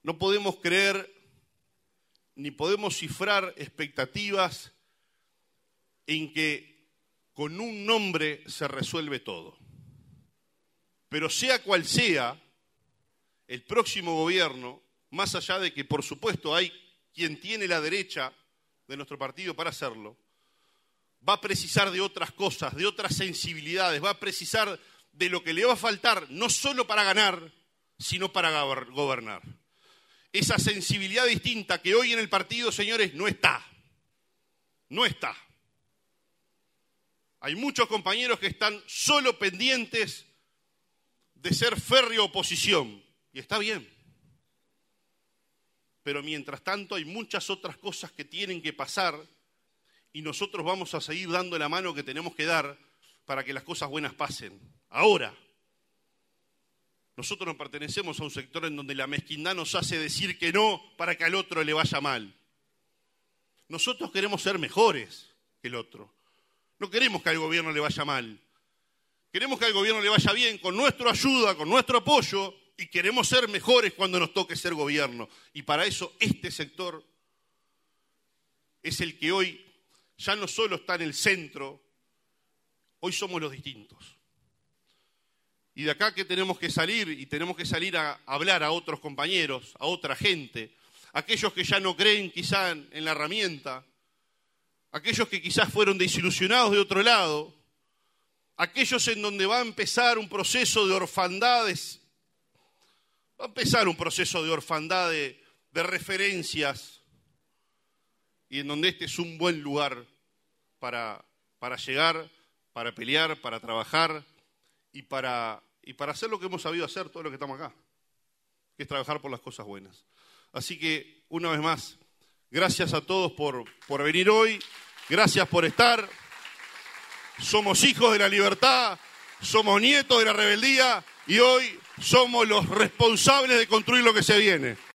No podemos creer ni podemos cifrar expectativas en que con un nombre se resuelve todo. Pero sea cual sea el próximo gobierno, más allá de que por supuesto hay quien tiene la derecha de nuestro partido para hacerlo, va a precisar de otras cosas, de otras sensibilidades, va a precisar de lo que le va a faltar, no solo para ganar, sino para gobernar. Esa sensibilidad distinta que hoy en el partido, señores, no está. No está. Hay muchos compañeros que están solo pendientes de ser férrea oposición, y está bien. Pero mientras tanto hay muchas otras cosas que tienen que pasar y nosotros vamos a seguir dando la mano que tenemos que dar para que las cosas buenas pasen. Ahora, nosotros no pertenecemos a un sector en donde la mezquindad nos hace decir que no para que al otro le vaya mal. Nosotros queremos ser mejores que el otro. No queremos que al gobierno le vaya mal. Queremos que al gobierno le vaya bien con nuestra ayuda, con nuestro apoyo, y queremos ser mejores cuando nos toque ser gobierno. Y para eso este sector es el que hoy ya no solo está en el centro, hoy somos los distintos. Y de acá que tenemos que salir, y tenemos que salir a hablar a otros compañeros, a otra gente, aquellos que ya no creen quizá en la herramienta, aquellos que quizás fueron desilusionados de otro lado, aquellos en donde va a empezar un proceso de orfandades, va a empezar un proceso de orfandad de referencias, y en donde este es un buen lugar para llegar, para pelear, para trabajar y para hacer lo que hemos sabido hacer todos los que estamos acá, que es trabajar por las cosas buenas. Así que, una vez más, gracias a todos por venir hoy, gracias por estar. Somos hijos de la libertad, somos nietos de la rebeldía y hoy somos los responsables de construir lo que se viene.